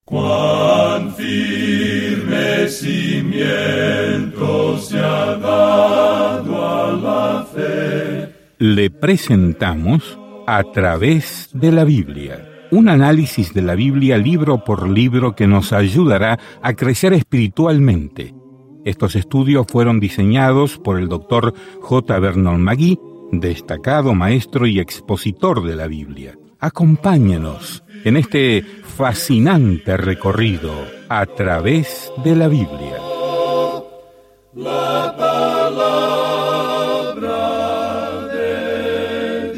Cuán firme cimiento se ha dado a la fe. Le presentamos A través de la Biblia, un análisis de la Biblia libro por libro que nos ayudará a crecer espiritualmente. Estos estudios fueron diseñados por el Dr. J. Vernon McGee, destacado maestro y expositor de la Biblia. Acompáñenos en este fascinante recorrido a través de la Biblia. La palabra de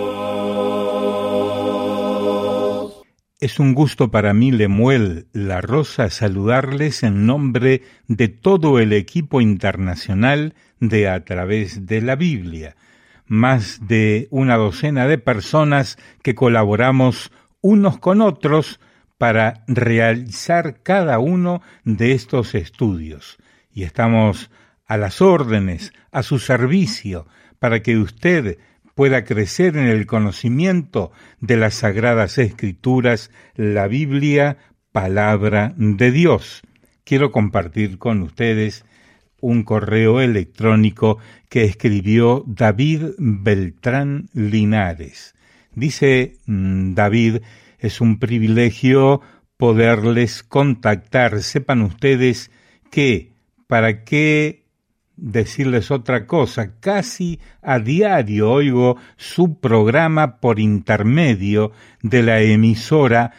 Dios. Es un gusto para mí, Lemuel La Rosa, saludarles en nombre de todo el equipo internacional de A través de la Biblia. Más de una docena de personas que colaboramos unos con otros para realizar cada uno de estos estudios. Y estamos a las órdenes, a su servicio, para que usted pueda crecer en el conocimiento de las Sagradas Escrituras, la Biblia, palabra de Dios. Quiero compartir con ustedes un correo electrónico que escribió David Beltrán Linares. Dice David, es un privilegio poderles contactar. Sepan ustedes que, ¿para qué decirles otra cosa? Casi a diario oigo su programa por intermedio de la emisora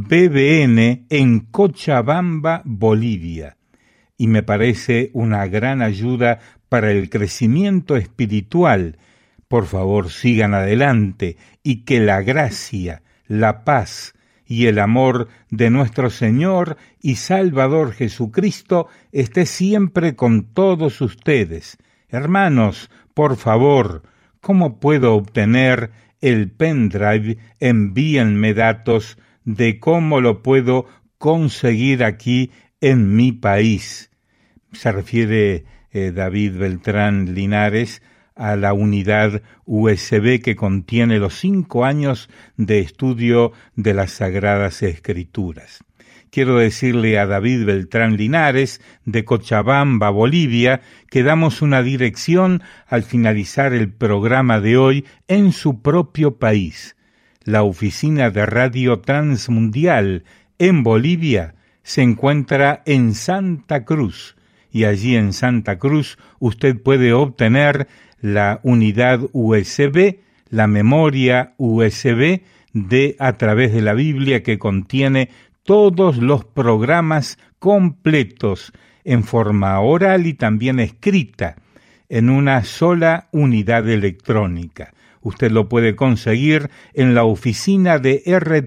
BBN en Cochabamba, Bolivia. Y me parece una gran ayuda para el crecimiento espiritual. Por favor, sigan adelante y que la gracia, la paz y el amor de nuestro Señor y Salvador Jesucristo esté siempre con todos ustedes. Hermanos, por favor, ¿cómo puedo obtener el pendrive? Envíenme datos de cómo lo puedo conseguir aquí en mi país. Se refiere David Beltrán Linares a la unidad USB que contiene los 5 años de estudio de las Sagradas Escrituras. Quiero decirle a David Beltrán Linares, de Cochabamba, Bolivia, que damos una dirección al finalizar el programa de hoy en su propio país. La oficina de Radio Transmundial en Bolivia se encuentra en Santa Cruz, y allí en Santa Cruz usted puede obtener la unidad USB, la memoria USB de A través de la Biblia, que contiene todos los programas completos en forma oral y también escrita en una sola unidad electrónica. Usted lo puede conseguir en la oficina de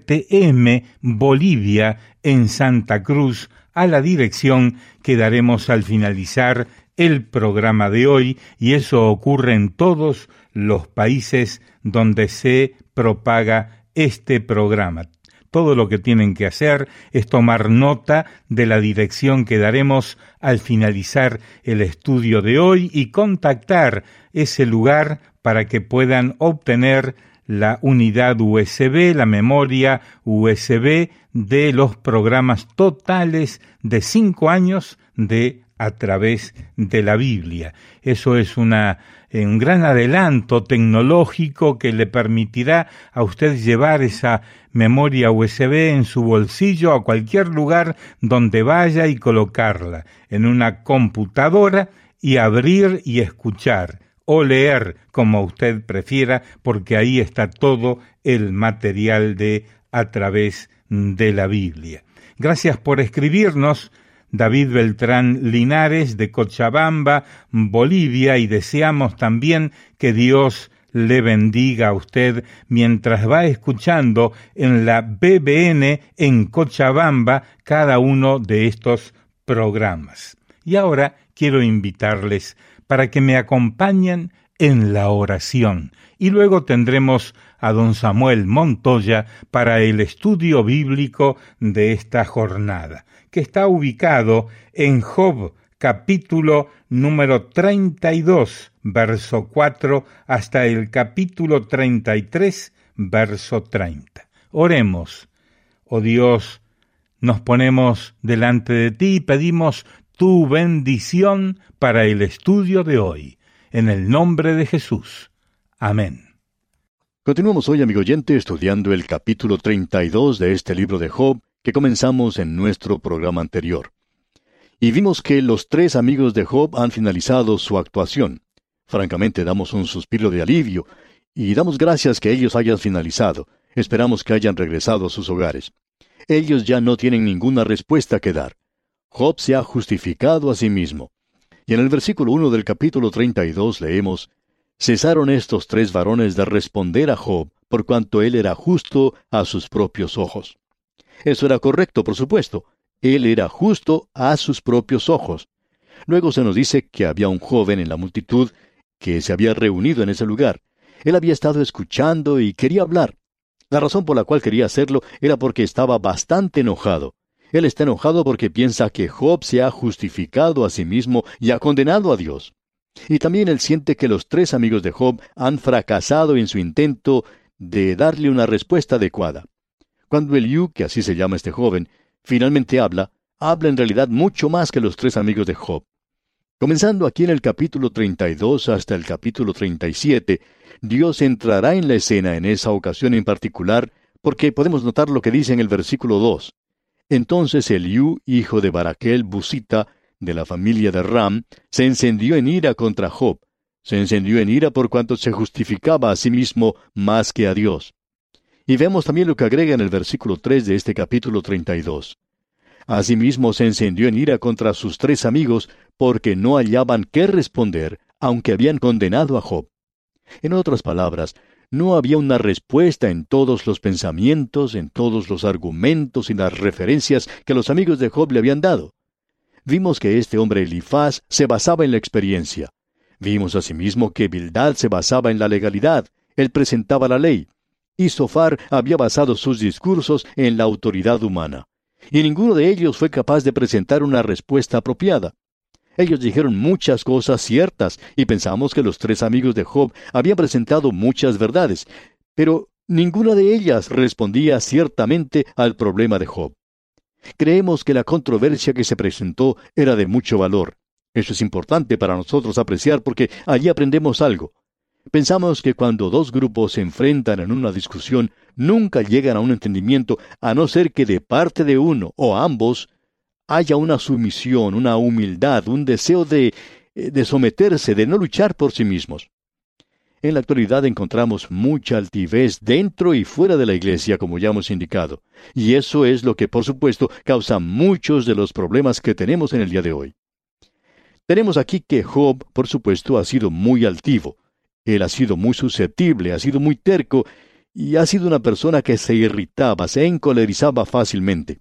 RTM Bolivia en Santa Cruz, a la dirección que daremos al finalizar el programa de hoy, y eso ocurre en todos los países donde se propaga este programa. Todo lo que tienen que hacer es tomar nota de la dirección que daremos al finalizar el estudio de hoy y contactar ese lugar para que puedan obtener la unidad USB, la memoria USB de los programas totales de 5 años de A través de la Biblia. Eso es un gran adelanto tecnológico que le permitirá a usted llevar esa memoria USB en su bolsillo a cualquier lugar donde vaya y colocarla en una computadora y abrir y escuchar o leer, como usted prefiera, porque ahí está todo el material de A través de la Biblia. Gracias por escribirnos, David Beltrán Linares, de Cochabamba, Bolivia, y deseamos también que Dios le bendiga a usted mientras va escuchando en la BBN en Cochabamba cada uno de estos programas. Y ahora quiero invitarles para que me acompañen en la oración, y luego tendremos a don Samuel Montoya para el estudio bíblico de esta jornada, que está ubicado en Job, capítulo número 32, verso 4, hasta el capítulo 33, verso 30. Oremos. Oh Dios, nos ponemos delante de ti y pedimos tu bendición para el estudio de hoy. En el nombre de Jesús. Amén. Continuamos hoy, amigo oyente, estudiando el capítulo 32 de este libro de Job que comenzamos en nuestro programa anterior. Y vimos que los tres amigos de Job han finalizado su actuación. Francamente, damos un suspiro de alivio y damos gracias que ellos hayan finalizado. Esperamos que hayan regresado a sus hogares. Ellos ya no tienen ninguna respuesta que dar. Job se ha justificado a sí mismo. Y en el versículo 1 del capítulo 32 leemos: «Cesaron estos tres varones de responder a Job, por cuanto él era justo a sus propios ojos». Eso era correcto, por supuesto. Él era justo a sus propios ojos. Luego se nos dice que había un joven en la multitud que se había reunido en ese lugar. Él había estado escuchando y quería hablar. La razón por la cual quería hacerlo era porque estaba bastante enojado. Él está enojado porque piensa que Job se ha justificado a sí mismo y ha condenado a Dios. Y también él siente que los tres amigos de Job han fracasado en su intento de darle una respuesta adecuada. Cuando Eliú, que así se llama este joven, finalmente habla en realidad mucho más que los tres amigos de Job. Comenzando aquí en el capítulo 32 hasta el capítulo 37, Dios entrará en la escena en esa ocasión en particular, porque podemos notar lo que dice en el versículo 2. Entonces Eliú, hijo de Baraquel Busita, de la familia de Ram, se encendió en ira contra Job. Se encendió en ira por cuanto se justificaba a sí mismo más que a Dios. Y vemos también lo que agrega en el versículo 3 de este capítulo 32. Asimismo se encendió en ira contra sus tres amigos, porque no hallaban qué responder, aunque habían condenado a Job. En otras palabras, no había una respuesta en todos los pensamientos, en todos los argumentos y las referencias que los amigos de Job le habían dado. Vimos que este hombre Elifaz se basaba en la experiencia. Vimos asimismo que Bildad se basaba en la legalidad. Él presentaba la ley. Y Zofar había basado sus discursos en la autoridad humana. Y ninguno de ellos fue capaz de presentar una respuesta apropiada. Ellos dijeron muchas cosas ciertas, y pensamos que los tres amigos de Job habían presentado muchas verdades, pero ninguna de ellas respondía ciertamente al problema de Job. Creemos que la controversia que se presentó era de mucho valor. Eso es importante para nosotros apreciar porque allí aprendemos algo. Pensamos que cuando dos grupos se enfrentan en una discusión, nunca llegan a un entendimiento, a no ser que de parte de uno o ambos haya una sumisión, una humildad, un deseo de someterse, de no luchar por sí mismos. En la actualidad encontramos mucha altivez dentro y fuera de la iglesia, como ya hemos indicado, y eso es lo que, por supuesto, causa muchos de los problemas que tenemos en el día de hoy. Tenemos aquí que Job, por supuesto, ha sido muy altivo. Él ha sido muy susceptible, ha sido muy terco, y ha sido una persona que se irritaba, se encolerizaba fácilmente.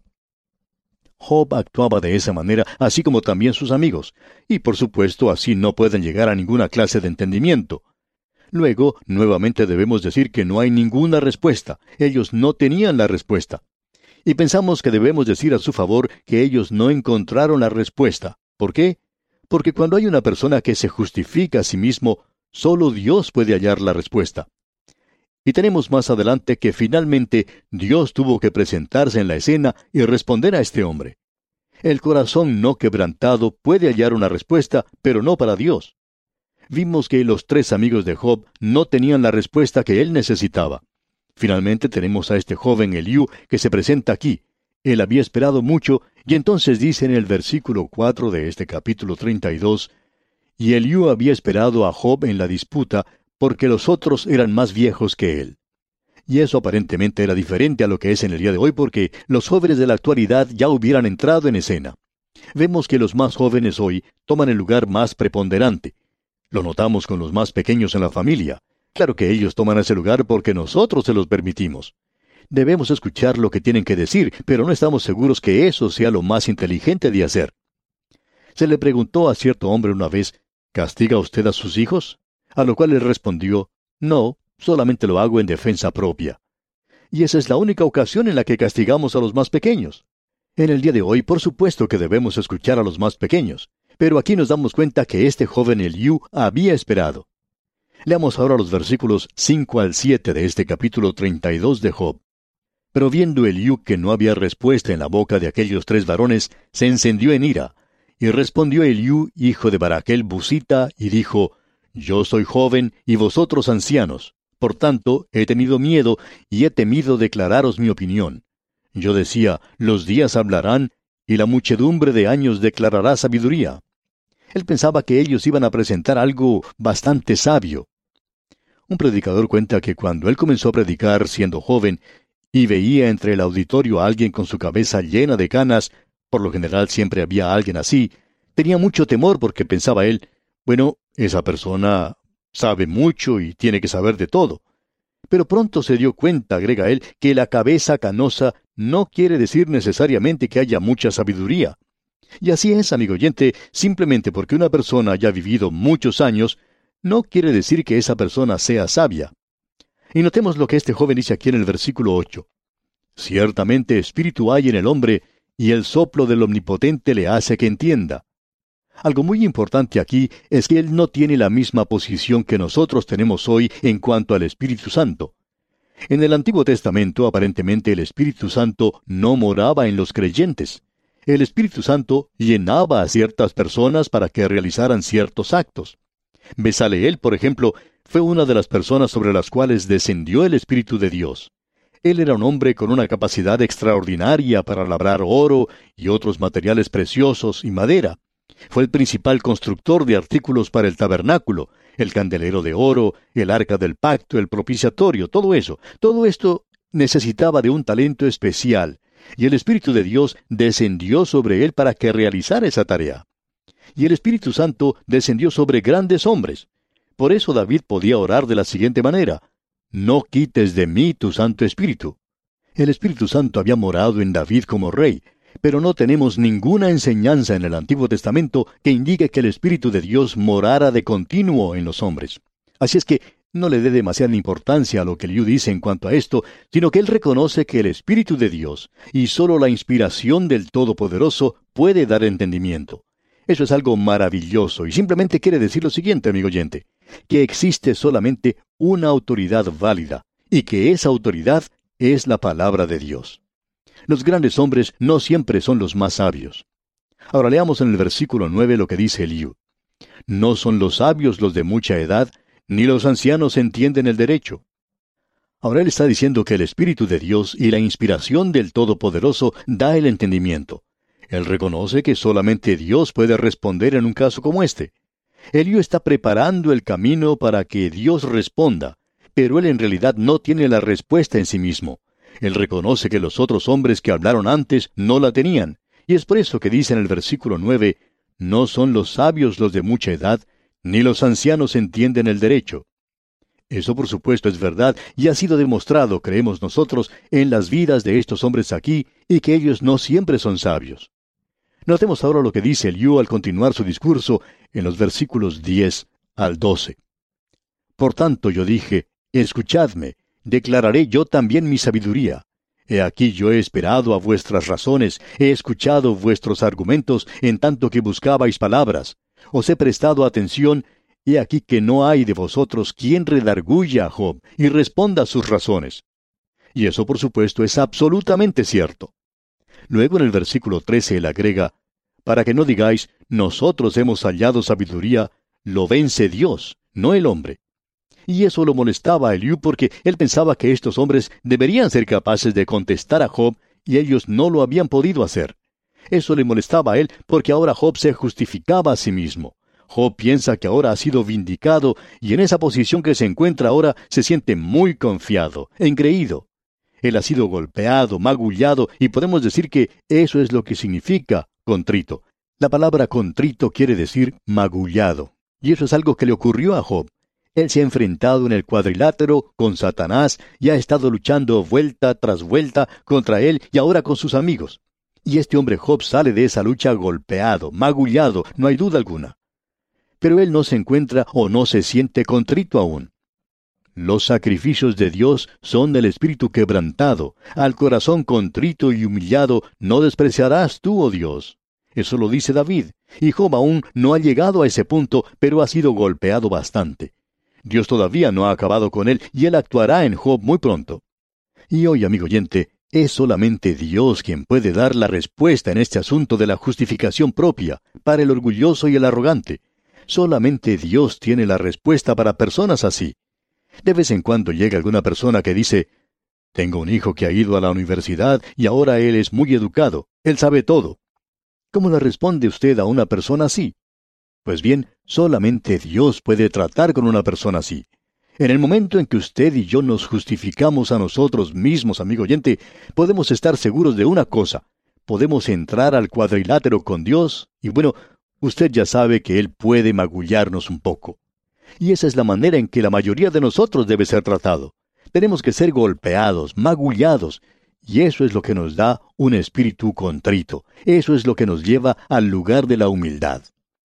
Job actuaba de esa manera, así como también sus amigos, y por supuesto así no pueden llegar a ninguna clase de entendimiento. Luego, nuevamente debemos decir que no hay ninguna respuesta. Ellos no tenían la respuesta. Y pensamos que debemos decir a su favor que ellos no encontraron la respuesta. ¿Por qué? Porque cuando hay una persona que se justifica a sí mismo, solo Dios puede hallar la respuesta. Y tenemos más adelante que finalmente Dios tuvo que presentarse en la escena y responder a este hombre. El corazón no quebrantado puede hallar una respuesta, pero no para Dios. Vimos que los tres amigos de Job no tenían la respuesta que él necesitaba. Finalmente tenemos a este joven Eliú que se presenta aquí. Él había esperado mucho, y entonces dice en el versículo 4 de este capítulo 32, «Y Eliú había esperado a Job en la disputa, porque los otros eran más viejos que él». Y eso aparentemente era diferente a lo que es en el día de hoy, porque los jóvenes de la actualidad ya hubieran entrado en escena. Vemos que los más jóvenes hoy toman el lugar más preponderante. Lo notamos con los más pequeños en la familia. Claro que ellos toman ese lugar porque nosotros se los permitimos. Debemos escuchar lo que tienen que decir, pero no estamos seguros que eso sea lo más inteligente de hacer. Se le preguntó a cierto hombre una vez, ¿castiga usted a sus hijos? A lo cual él respondió, no, solamente lo hago en defensa propia. Y esa es la única ocasión en la que castigamos a los más pequeños. En el día de hoy, por supuesto que debemos escuchar a los más pequeños, pero aquí nos damos cuenta que este joven Eliú había esperado. Leamos ahora los versículos 5 al 7 de este capítulo 32 de Job. Pero viendo Eliú que no había respuesta en la boca de aquellos 3 varones, se encendió en ira. Y respondió Eliú, hijo de Baraquel Busita, y dijo: Yo soy joven, y vosotros ancianos. Por tanto, he tenido miedo, y he temido declararos mi opinión. Yo decía: los días hablarán, y la muchedumbre de años declarará sabiduría. Él pensaba que ellos iban a presentar algo bastante sabio. Un predicador cuenta que cuando él comenzó a predicar siendo joven, y veía entre el auditorio a alguien con su cabeza llena de canas, por lo general siempre había alguien así, tenía mucho temor porque pensaba él: bueno, esa persona sabe mucho y tiene que saber de todo. Pero pronto se dio cuenta, agrega él, que la cabeza canosa no quiere decir necesariamente que haya mucha sabiduría. Y así es, amigo oyente, simplemente porque una persona haya vivido muchos años, no quiere decir que esa persona sea sabia. Y notemos lo que este joven dice aquí en el versículo 8. Ciertamente espíritu hay en el hombre, y el soplo del Omnipotente le hace que entienda. Algo muy importante aquí es que él no tiene la misma posición que nosotros tenemos hoy en cuanto al Espíritu Santo. En el Antiguo Testamento, aparentemente el Espíritu Santo no moraba en los creyentes. El Espíritu Santo llenaba a ciertas personas para que realizaran ciertos actos. Besaleel, por ejemplo, fue una de las personas sobre las cuales descendió el Espíritu de Dios. Él era un hombre con una capacidad extraordinaria para labrar oro y otros materiales preciosos y madera. Fue el principal constructor de artículos para el tabernáculo, el candelero de oro, el arca del pacto, el propiciatorio, todo eso. Todo esto necesitaba de un talento especial, y el Espíritu de Dios descendió sobre él para que realizara esa tarea. Y el Espíritu Santo descendió sobre grandes hombres. Por eso David podía orar de la siguiente manera: no quites de mí tu Santo Espíritu. El Espíritu Santo había morado en David como rey, pero no tenemos ninguna enseñanza en el Antiguo Testamento que indique que el Espíritu de Dios morara de continuo en los hombres. Así es que no le dé demasiada importancia a lo que Eliú dice en cuanto a esto, sino que él reconoce que el Espíritu de Dios y solo la inspiración del Todopoderoso puede dar entendimiento. Eso es algo maravilloso y simplemente quiere decir lo siguiente, amigo oyente, que existe solamente una autoridad válida y que esa autoridad es la palabra de Dios. Los grandes hombres no siempre son los más sabios. Ahora leamos en el versículo 9 lo que dice Eliú. No son los sabios los de mucha edad, ni los ancianos entienden el derecho. Ahora él está diciendo que el Espíritu de Dios y la inspiración del Todopoderoso da el entendimiento. Él reconoce que solamente Dios puede responder en un caso como este. Eliú está preparando el camino para que Dios responda, pero él en realidad no tiene la respuesta en sí mismo. Él reconoce que los otros hombres que hablaron antes no la tenían, y es por eso que dice en el versículo 9, no son los sabios los de mucha edad, ni los ancianos entienden el derecho. Eso por supuesto es verdad, y ha sido demostrado, creemos nosotros, en las vidas de estos hombres aquí, y que ellos no siempre son sabios. Notemos ahora lo que dice Eliú al continuar su discurso en los versículos 10 al 12. Por tanto yo dije, escuchadme, declararé yo también mi sabiduría. He aquí yo he esperado a vuestras razones, he escuchado vuestros argumentos en tanto que buscabais palabras. Os he prestado atención, he aquí que no hay de vosotros quien redarguya a Job y responda a sus razones. Y eso por supuesto es absolutamente cierto. Luego en el versículo 13 él agrega, para que no digáis, nosotros hemos hallado sabiduría, lo vence Dios, no el hombre. Y eso lo molestaba a Eliú porque él pensaba que estos hombres deberían ser capaces de contestar a Job y ellos no lo habían podido hacer. Eso le molestaba a él porque ahora Job se justificaba a sí mismo. Job piensa que ahora ha sido vindicado y en esa posición que se encuentra ahora se siente muy confiado, engreído. Él ha sido golpeado, magullado y podemos decir que eso es lo que significa contrito. La palabra contrito quiere decir magullado. Y eso es algo que le ocurrió a Job. Él se ha enfrentado en el cuadrilátero con Satanás y ha estado luchando vuelta tras vuelta contra él y ahora con sus amigos. Y este hombre Job sale de esa lucha golpeado, magullado, no hay duda alguna. Pero él no se encuentra o no se siente contrito aún. Los sacrificios de Dios son del espíritu quebrantado. Al corazón contrito y humillado no despreciarás tú, oh Dios. Eso lo dice David. Y Job aún no ha llegado a ese punto, pero ha sido golpeado bastante. Dios todavía no ha acabado con él, y él actuará en Job muy pronto. Y hoy, amigo oyente, Es solamente Dios quien puede dar la respuesta en este asunto de la justificación propia para el orgulloso y el arrogante. Solamente Dios tiene la respuesta para personas así. De vez en cuando llega alguna persona que dice, tengo un hijo que ha ido a la universidad y ahora él es muy educado, él sabe todo. ¿Cómo le responde usted a una persona así? Pues bien, solamente Dios puede tratar con una persona así. En el momento en que usted y yo nos justificamos a nosotros mismos, amigo oyente, podemos estar seguros de una cosa. Podemos entrar al cuadrilátero con Dios y bueno, usted ya sabe que Él puede magullarnos un poco. Y esa es la manera en que la mayoría de nosotros debe ser tratado. Tenemos que ser golpeados, magullados, y eso es lo que nos da un espíritu contrito. Eso es lo que nos lleva al lugar de la humildad.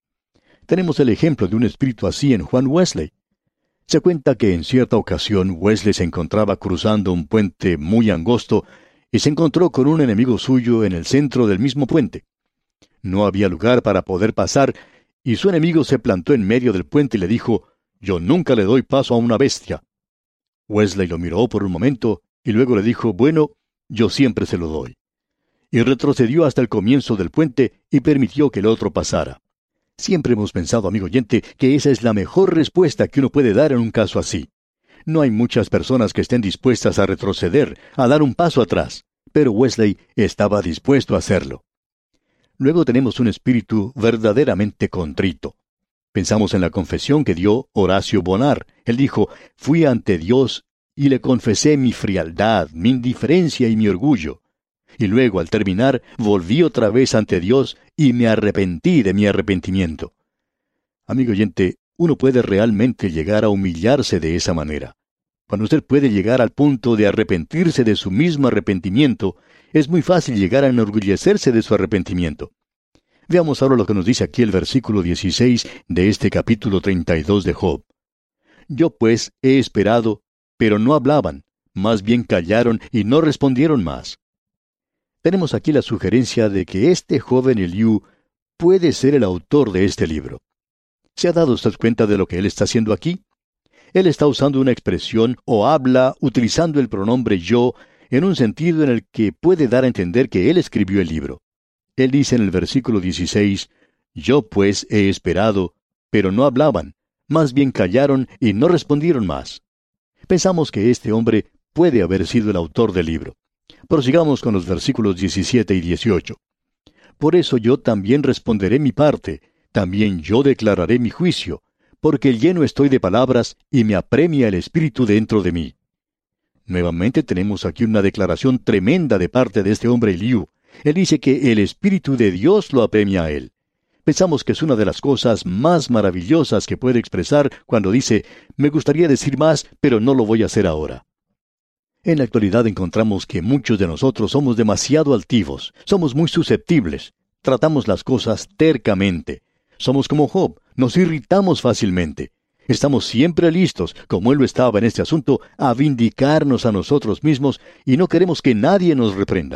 Tenemos el ejemplo de un espíritu así en Juan Wesley. Se cuenta que en cierta ocasión Wesley se encontraba cruzando un puente muy angosto y se encontró con un enemigo suyo en el centro del mismo puente. No había lugar para poder pasar y su enemigo se plantó en medio del puente y le dijo, «Yo nunca le doy paso a una bestia». Wesley lo miró por un momento y luego le dijo, «Bueno, yo siempre se lo doy». Y retrocedió hasta el comienzo del puente y permitió que el otro pasara. Siempre hemos pensado, amigo oyente, que esa es la mejor respuesta que uno puede dar en un caso así. No hay muchas personas que estén dispuestas a retroceder, a dar un paso atrás, pero Wesley estaba dispuesto a hacerlo. Luego tenemos un espíritu verdaderamente contrito. Pensamos en la confesión que dio Horacio Bonar. Él dijo, «Fui ante Dios y le confesé mi frialdad, mi indiferencia y mi orgullo. Y luego, al terminar, volví otra vez ante Dios y me arrepentí de mi arrepentimiento». Amigo oyente, uno puede realmente llegar a humillarse de esa manera. Cuando usted puede llegar al punto de arrepentirse de su mismo arrepentimiento, es muy fácil llegar a enorgullecerse de su arrepentimiento. Veamos ahora lo que nos dice aquí el versículo 16 de este capítulo 32 de Job. «Yo pues he esperado, pero no hablaban, más bien callaron y no respondieron más». Tenemos aquí la sugerencia de que este joven Eliú puede ser el autor de este libro. ¿Se ha dado usted cuenta de lo que él está haciendo aquí? Él está usando una expresión o habla utilizando el pronombre yo en un sentido en el que puede dar a entender que él escribió el libro. Él dice en el versículo 16, «Yo pues he esperado, pero no hablaban, más bien callaron y no respondieron más». Pensamos que este hombre puede haber sido el autor del libro. Prosigamos con los versículos 17 y 18. «Por eso yo también responderé mi parte, también yo declararé mi juicio, porque lleno estoy de palabras y me apremia el espíritu dentro de mí». Nuevamente tenemos aquí una declaración tremenda de parte de este hombre Eliú. Él dice que el Espíritu de Dios lo apremia a él. Pensamos que es una de las cosas más maravillosas que puede expresar cuando dice, «Me gustaría decir más, pero no lo voy a hacer ahora». En la actualidad encontramos que muchos de nosotros somos demasiado altivos, somos muy susceptibles, tratamos las cosas tercamente. Somos como Job, nos irritamos fácilmente. Estamos siempre listos, como él lo estaba en este asunto, a vindicarnos a nosotros mismos y no queremos que nadie nos reprenda.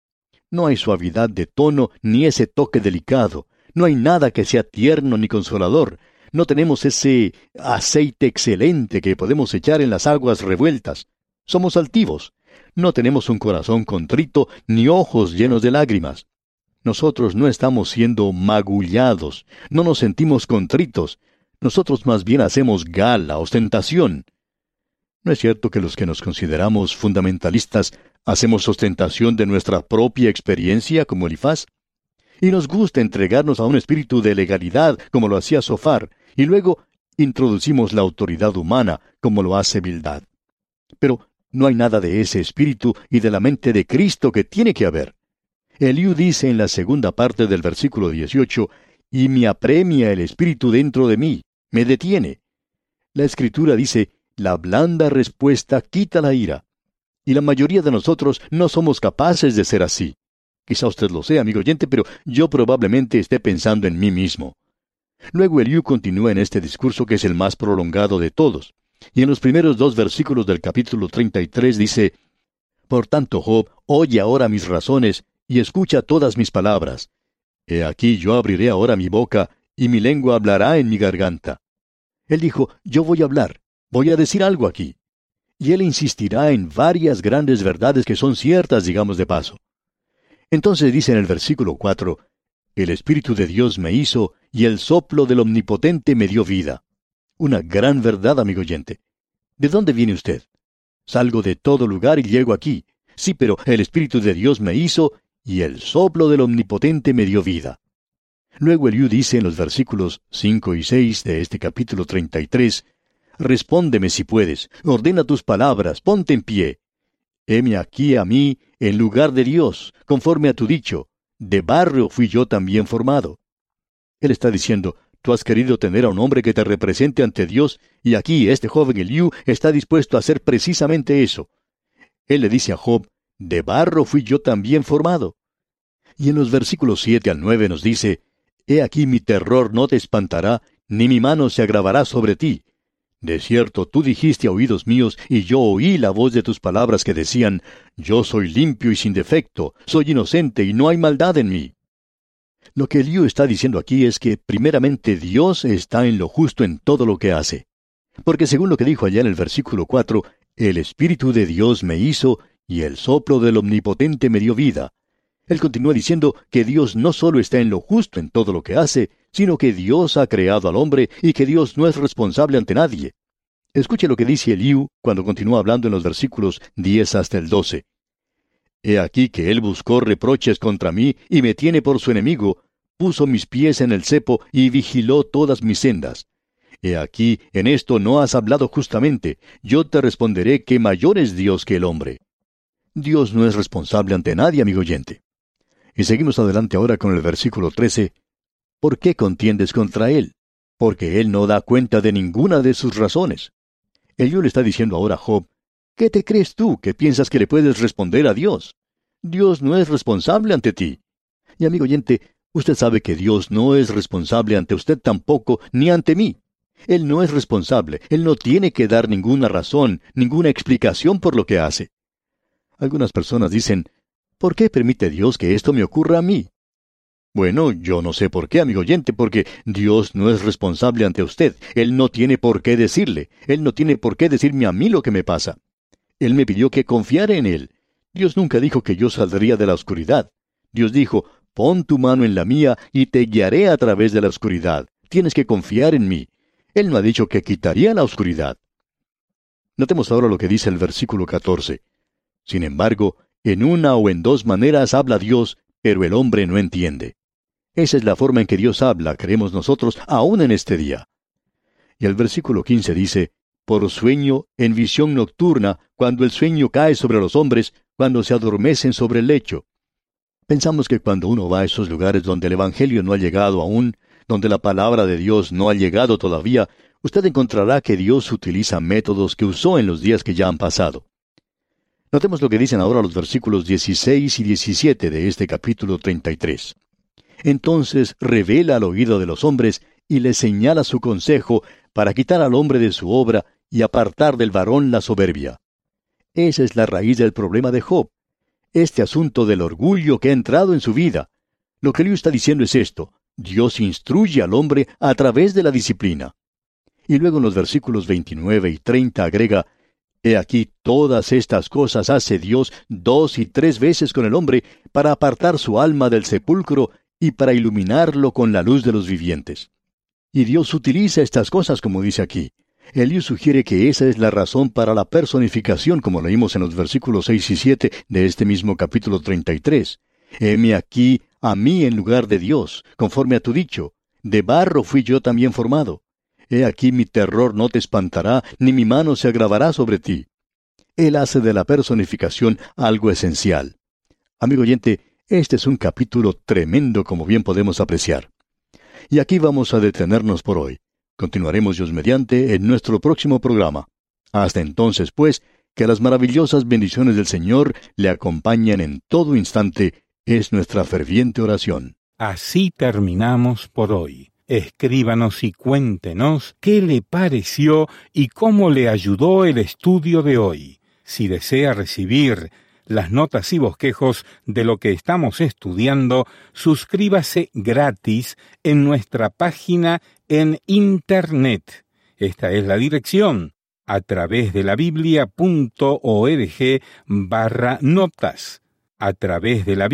No hay suavidad de tono ni ese toque delicado. No hay nada que sea tierno ni consolador. No tenemos ese aceite excelente que podemos echar en las aguas revueltas. Somos altivos. No tenemos un corazón contrito ni ojos llenos de lágrimas. Nosotros no estamos siendo magullados. No nos sentimos contritos. Nosotros más bien hacemos gala, ostentación. ¿No es cierto que los que nos consideramos fundamentalistas hacemos ostentación de nuestra propia experiencia como Elifaz? Y nos gusta entregarnos a un espíritu de legalidad como lo hacía Zofar, y luego introducimos la autoridad humana como lo hace Bildad. Pero no hay nada de ese espíritu y de la mente de Cristo que tiene que haber. Eliú dice en la segunda parte del versículo 18, «Y me apremia el espíritu dentro de mí, me detiene». La Escritura dice, «La blanda respuesta quita la ira». Y la mayoría de nosotros no somos capaces de ser así. Quizá usted lo sea, amigo oyente, pero yo probablemente esté pensando en mí mismo. Luego Eliú continúa en este discurso que es el más prolongado de todos. Y en los primeros 2 versículos del capítulo 33 dice, «Por tanto, Job, oye ahora mis razones y escucha todas mis palabras. He aquí yo abriré ahora mi boca, y mi lengua hablará en mi garganta». Él dijo, «Yo voy a hablar, voy a decir algo aquí». y él insistirá en varias grandes verdades que son ciertas, digamos de paso. Entonces dice en el versículo 4, el Espíritu de Dios me hizo, y el soplo del Omnipotente me dio vida. Una gran verdad, amigo oyente. ¿De dónde viene usted? Salgo de todo lugar y llego aquí. Sí, pero el Espíritu de Dios me hizo, y el soplo del Omnipotente me dio vida. Luego Eliú dice en los versículos 5 y 6 de este capítulo 33, respóndeme si puedes, ordena tus palabras, ponte en pie. Heme aquí a mí, en lugar de Dios, conforme a tu dicho, de barro fui yo también formado. Él está diciendo, tú has querido tener a un hombre que te represente ante Dios, y aquí este joven Eliú está dispuesto a hacer precisamente eso. Él le dice a Job, de barro fui yo también formado. Y en los versículos 7 al 9 nos dice, he aquí mi terror no te espantará, ni mi mano se agravará sobre ti. De cierto, tú dijiste a oídos míos, y yo oí la voz de tus palabras que decían, yo soy limpio y sin defecto, soy inocente y no hay maldad en mí. Lo que Eliú está diciendo aquí es que, primeramente, Dios está en lo justo en todo lo que hace. Porque según lo que dijo allá en el versículo 4, el Espíritu de Dios me hizo, y el soplo del Omnipotente me dio vida. Él continúa diciendo que Dios no solo está en lo justo en todo lo que hace, sino que Dios ha creado al hombre y que Dios no es responsable ante nadie. Escuche lo que dice Eliú cuando continúa hablando en los versículos 10 hasta el 12. He aquí que él buscó reproches contra mí y me tiene por su enemigo, puso mis pies en el cepo y vigiló todas mis sendas. He aquí, en esto no has hablado justamente, yo te responderé que mayor es Dios que el hombre. Dios no es responsable ante nadie, amigo oyente. Y seguimos adelante ahora con el versículo 13. ¿Por qué contiendes contra él? Porque él no da cuenta de ninguna de sus razones. Eliú le está diciendo ahora a Job, ¿qué te crees tú que piensas que le puedes responder a Dios? Dios no es responsable ante ti. Y amigo oyente, usted sabe que Dios no es responsable ante usted tampoco, ni ante mí. Él no es responsable, Él no tiene que dar ninguna razón, ninguna explicación por lo que hace. Algunas personas dicen, ¿por qué permite Dios que esto me ocurra a mí? Bueno, yo no sé por qué, amigo oyente, porque Dios no es responsable ante usted. Él no tiene por qué decirle. Él no tiene por qué decirme a mí lo que me pasa. Él me pidió que confiara en Él. Dios nunca dijo que yo saldría de la oscuridad. Dios dijo, pon tu mano en la mía y te guiaré a través de la oscuridad. Tienes que confiar en mí. Él no ha dicho que quitaría la oscuridad. Notemos ahora lo que dice el versículo 14. Sin embargo, en una o en dos maneras habla Dios, pero el hombre no entiende. Esa es la forma en que Dios habla, creemos nosotros, aún en este día. Y el versículo 15 dice, por sueño, en visión nocturna, cuando el sueño cae sobre los hombres, cuando se adormecen sobre el lecho. Pensamos que cuando uno va a esos lugares donde el Evangelio no ha llegado aún, donde la palabra de Dios no ha llegado todavía, usted encontrará que Dios utiliza métodos que usó en los días que ya han pasado. Notemos lo que dicen ahora los versículos 16 y 17 de este capítulo 33. Entonces revela al oído de los hombres y les señala su consejo para quitar al hombre de su obra y apartar del varón la soberbia. Esa es la raíz del problema de Job. Este asunto del orgullo que ha entrado en su vida. Lo que Eliú está diciendo es esto. Dios instruye al hombre a través de la disciplina. Y luego en los versículos 29 y 30 agrega, he aquí todas estas cosas hace Dios 2 y 3 veces con el hombre para apartar su alma del sepulcro y para iluminarlo con la luz de los vivientes. Y Dios utiliza estas cosas como dice aquí. Eliú sugiere que esa es la razón para la personificación, como leímos en los versículos 6 y 7 de este mismo capítulo 33. Heme aquí a mí en lugar de Dios, conforme a tu dicho. De barro fui yo también formado. He aquí mi terror no te espantará, ni mi mano se agravará sobre ti. Él hace de la personificación algo esencial. Amigo oyente, este es un capítulo tremendo, como bien podemos apreciar. Y aquí vamos a detenernos por hoy. Continuaremos Dios mediante en nuestro próximo programa. Hasta entonces, pues, que las maravillosas bendiciones del Señor le acompañen en todo instante, es nuestra ferviente oración. Así terminamos por hoy. Escríbanos y cuéntenos qué le pareció y cómo le ayudó el estudio de hoy. Si desea recibir las notas y bosquejos de lo que estamos estudiando, suscríbase gratis en nuestra página en Internet. Esta es la dirección a través de la Biblia.org/notas, a través de la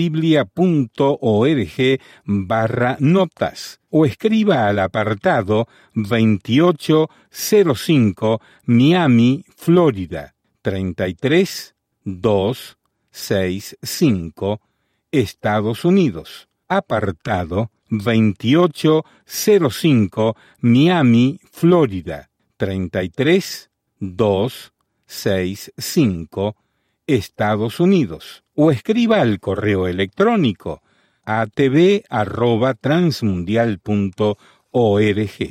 Biblia.org/notas, o escriba al apartado 2805 Miami, Florida, 33265, Estados Unidos. Apartado 2805 Miami, Florida, 33265, Estados Unidos. O escriba al correo electrónico atv@transmundial.org,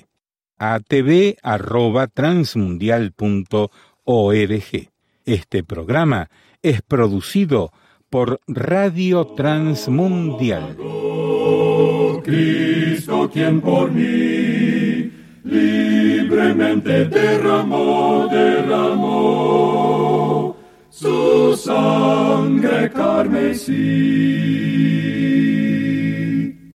atv@transmundial.org. Este programa es producido por Radio Transmundial. Cristo, quien por mí libremente derramó su sangre carmesí.